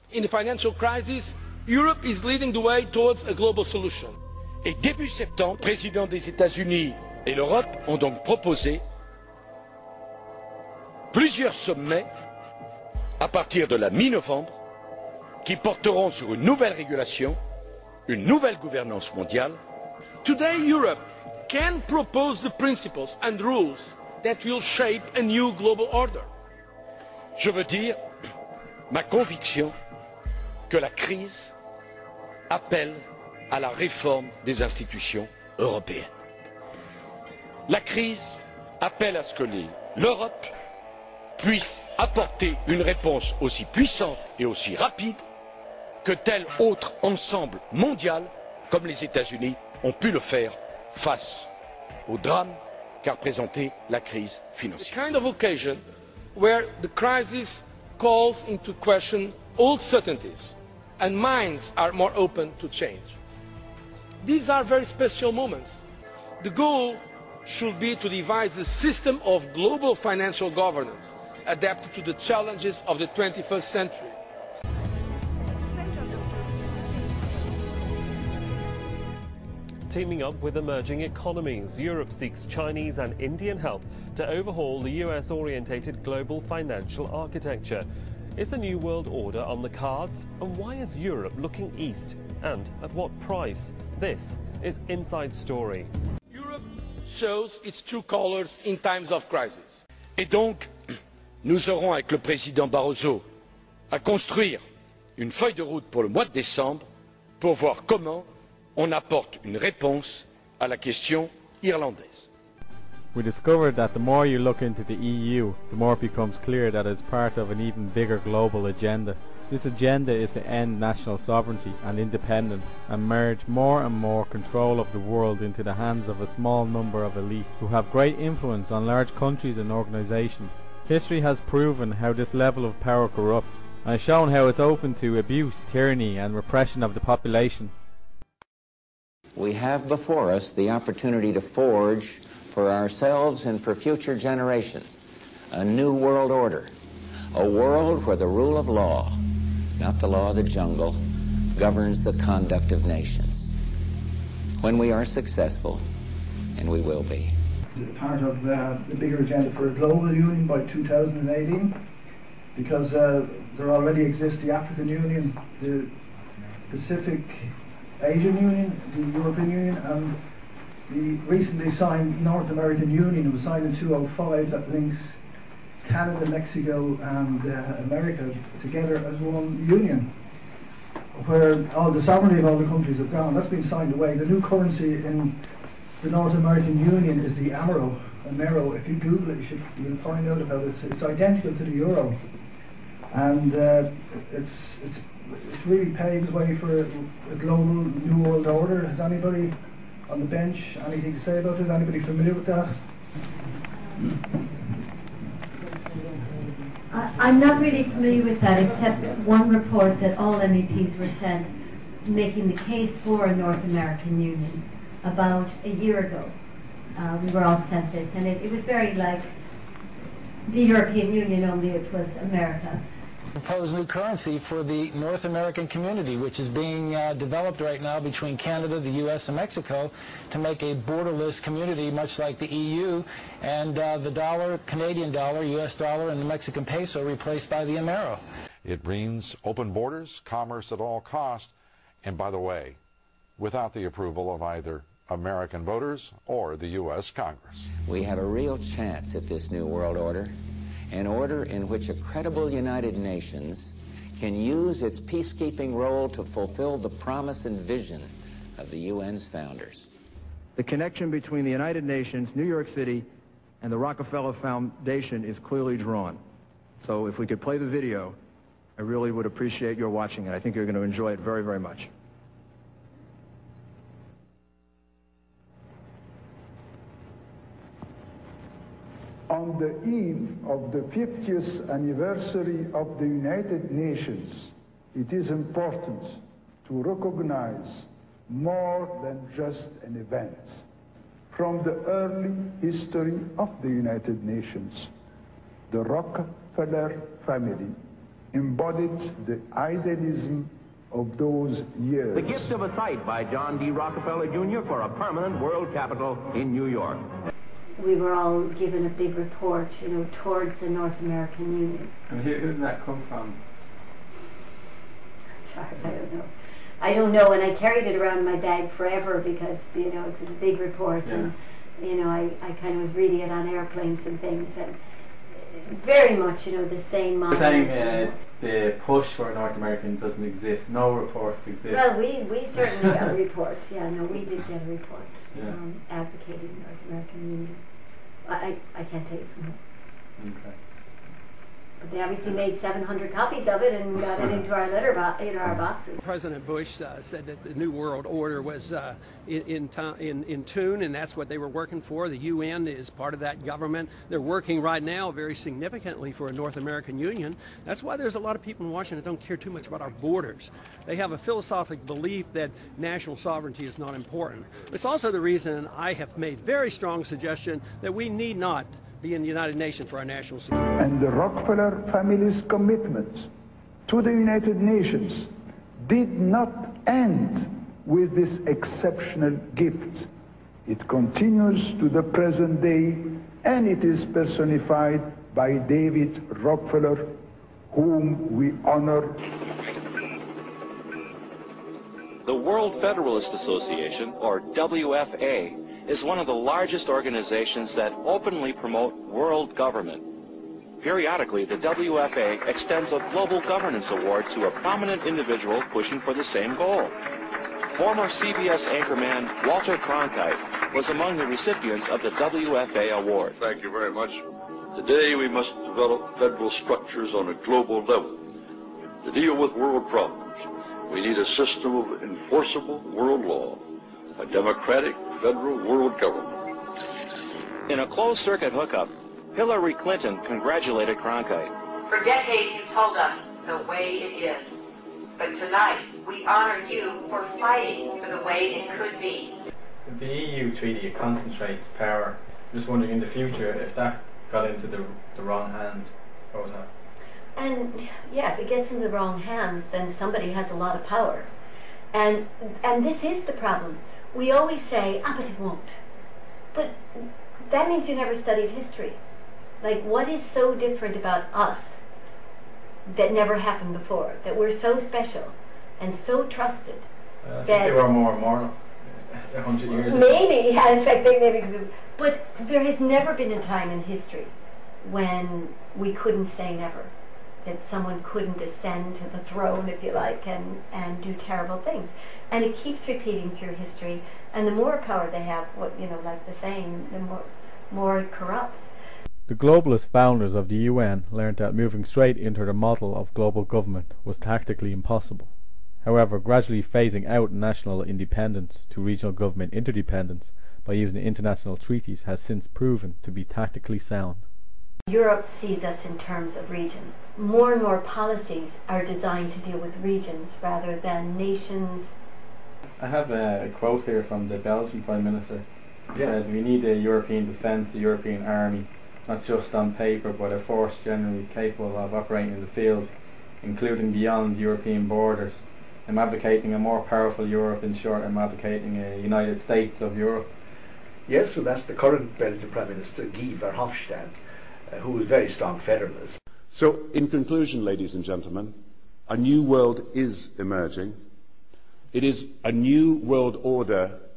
In the financial crisis, Europe is leading the way towards a global solution. Et début septembre, le président des États-Unis et l'Europe ont donc proposé plusieurs sommets à partir de la mi-novembre qui porteront sur une nouvelle régulation, une nouvelle gouvernance mondiale. Today, Europe can propose the principles and rules that will shape a new global order. Je veux dire ma conviction que la crise appelle à la réforme des institutions européennes. La crise appelle à ce que l'Europe puisse apporter une réponse aussi puissante et aussi rapide que tel autre ensemble mondial comme les États-Unis ont pu le faire face au drame qu'a représenté la crise financière. The kind of occasion where the crisis calls into question old certainties and minds are more open to change. These are very special moments. The goal should be to devise a system of global financial governance adapted to the challenges of the 21st century. Teaming up with emerging economies, Europe seeks Chinese and Indian help to overhaul the US-orientated global financial architecture. Is a new world order on the cards? And why is Europe looking east? And at what price? This is Inside Story. Europe shows its true colors in times of crisis. Et donc, nous aurons avec le président Barroso à construire une feuille de route pour le mois de décembre pour voir comment on apporte une réponse à la question irlandaise. We discovered that the more you look into the EU, the more it becomes clear that it's part of an even bigger global agenda. This agenda is to end national sovereignty and independence and merge more and more control of the world into the hands of a small number of elite who have great influence on large countries and organisations. History has proven how this level of power corrupts and has shown how it's open to abuse, tyranny and repression of the population. We have before us the opportunity to forge for ourselves and for future generations a new world order, a world where the rule of law, not the law of the jungle, governs the conduct of nations. When we are successful, and we will be. Part of the bigger agenda for a global union by 2018, because there already exists the African Union, the Pacific Asian Union, the European Union, and the recently signed North American Union. It was signed in 2005 that links Canada, Mexico and America together as one union, where all the sovereignty of all the countries have gone. That's been signed away. The new currency in the North American Union is the Amero. If you Google it, you'll find out about it. It's identical to the euro, and it's really paves way for a global new world order. Has anybody on the bench anything to say about it? Anybody familiar with that? I'm not really familiar with that, except one report that all MEPs were sent making the case for a North American Union about a year ago. We were all sent this, and it was very like the European Union, only it was America. Propose new currency for the North American community, which is being developed right now between Canada, the U.S., and Mexico to make a borderless community much like the EU, and the dollar, Canadian dollar, U.S. dollar, and the Mexican peso replaced by the Amero. It means open borders, commerce at all cost, and by the way, without the approval of either American voters or the U.S. Congress. We have a real chance at this new world order, an order in which a credible United Nations can use its peacekeeping role to fulfill the promise and vision of the UN's founders. The connection between the United Nations, New York City, and the Rockefeller Foundation is clearly drawn. So if we could play the video, I really would appreciate your watching it. I think you're going to enjoy it very, very much. On the eve of the 50th anniversary of the United Nations, it is important to recognize more than just an event. From the early history of the United Nations, the Rockefeller family embodied the idealism of those years. The gift of a site by John D. Rockefeller Jr. for a permanent world capital in New York. We were all given a big report, towards the North American Union. And who did that come from? Sorry, I don't know, and I carried it around in my bag forever because, it was a big report, yeah. And, I kind of was reading it on airplanes and things, and very much, the same mind. You're saying the push for North American doesn't exist, no reports exist. Well, we certainly got a report, we did get a report advocating North American Union. I can't take it from here. Okay. But they obviously made 700 copies of it and got it into our our boxes. President Bush said that the New World Order was in tune, and that's what they were working for. The UN is part of that government. They're working right now very significantly for a North American Union. That's why there's a lot of people in Washington that don't care too much about our borders. They have a philosophic belief that national sovereignty is not important. It's also the reason I have made very strong suggestion that we need not be in the United Nations for our national security. And the Rockefeller family's commitment to the United Nations did not end with this exceptional gift. It continues to the present day, and it is personified by David Rockefeller, whom we honor. The World Federalist Association, or WFA, is one of the largest organizations that openly promote world government. Periodically, the WFA extends a Global Governance Award to a prominent individual pushing for the same goal. Former CBS anchorman Walter Cronkite was among the recipients of the WFA award. Thank you very much. Today we must develop federal structures on a global level to deal with world problems. We need a system of enforceable world law, a democratic federal world government. In a closed-circuit hookup, Hillary Clinton congratulated Cronkite. For decades you've told us the way it is. But tonight, we honor you for fighting for the way it could be. The EU treaty, it concentrates power. I'm just wondering in the future if that got into the wrong hands, what would happen? And if it gets in the wrong hands, then somebody has a lot of power. And this is the problem. We always say, but it won't. But that means you never studied history. Like, what is so different about us that never happened before? That we're so special and so trusted. I think they were more moral 100 years ago. Maybe, in fact, maybe. But there has never been a time in history when we couldn't say never. That someone couldn't ascend to the throne, if you like, and do terrible things. And it keeps repeating through history. And the more power they have, like the saying, the more it corrupts. The globalist founders of the UN learned that moving straight into the model of global government was tactically impossible. However, gradually phasing out national independence to regional government interdependence by using international treaties has since proven to be tactically sound. Europe sees us in terms of regions. More and more policies are designed to deal with regions rather than nations. I have a quote here from the Belgian Prime Minister. He said, "We need a European defence, a European army, not just on paper, but a force generally capable of operating in the field, including beyond European borders. I'm advocating a more powerful Europe. In short, I'm advocating a United States of Europe." Yes, so that's the current Belgian Prime Minister, Guy Verhofstadt, who is very strong federalist. So, in conclusion, ladies and gentlemen, a new world is emerging. It is a new world order